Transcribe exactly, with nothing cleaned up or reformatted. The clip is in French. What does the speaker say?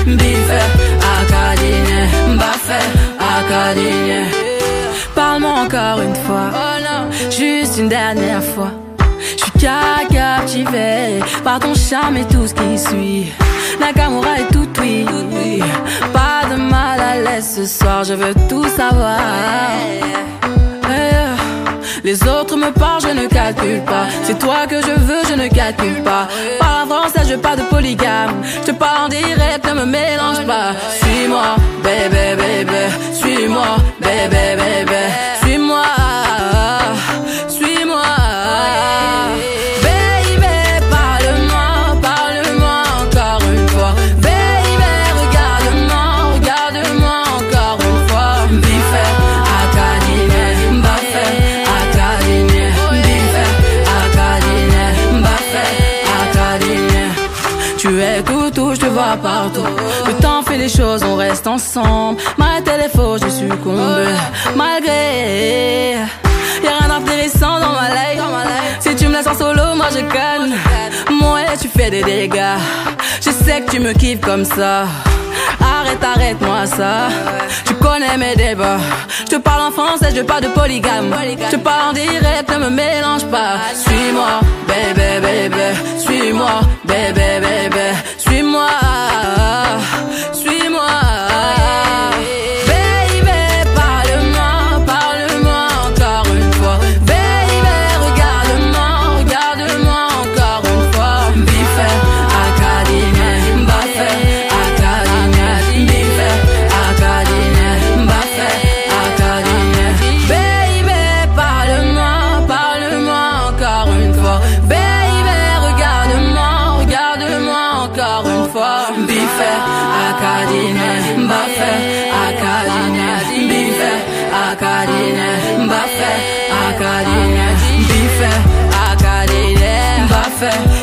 Bifé, Acadine, Bafé, Acadine. Parle-moi encore une fois, juste une dernière fois. Je suis captivé par ton charme et tout ce qui suit. Nakamura est tout oui, pas de mal à l'aise ce soir, je veux tout savoir. Hey, les autres me parlent, je ne calcule pas. C'est toi que je veux, je ne calcule pas. Parle en français, je veux pas de polygame. Je te parle en direct, ne me mélange pas. Suis-moi, bébé, bébé. Suis-moi, bébé, bébé. Suis-moi, suis-moi. Baby, parle-moi, parle-moi encore une fois. Baby, regarde-moi, regarde-moi encore une fois. Bifé, Acadine, Bafé, Acadine. Bifé, Acadine, Bafé, Acadine. Tu es tout, je te vois partout. Le temps fait les choses, on reste ensemble. Malgré les faux, je succombe. Malgré, y'a rien d'intéressant dans ma life. Si tu me laisses en solo, moi je gagne. Moi, tu fais des dégâts. Je sais que tu me kiffes comme ça. Arrête, arrête-moi ça. Tu connais mes débats. Je te parle en français, je veux pas de polygame. Je te parle en direct, ne me mélange pas. Suis-moi, bébé, bébé. Suis-moi, bébé, bébé. Suis-moi, suis-moi. Baby, parle-moi, parle-moi encore une fois. Baby, regarde-moi, regarde-moi encore une fois. Bifé, Acadine, Bafé, Acadine. Bifé, Acadine, Bafé, Acadine. Baby, parle-moi, parle-moi encore une fois. Baby, regarde-moi, regarde-moi encore une fois. Bifé, Acadine, Bafé, Acadine. Bifé, Acadine, Bafé, Acadine. Bifé, Acadine, Bafé.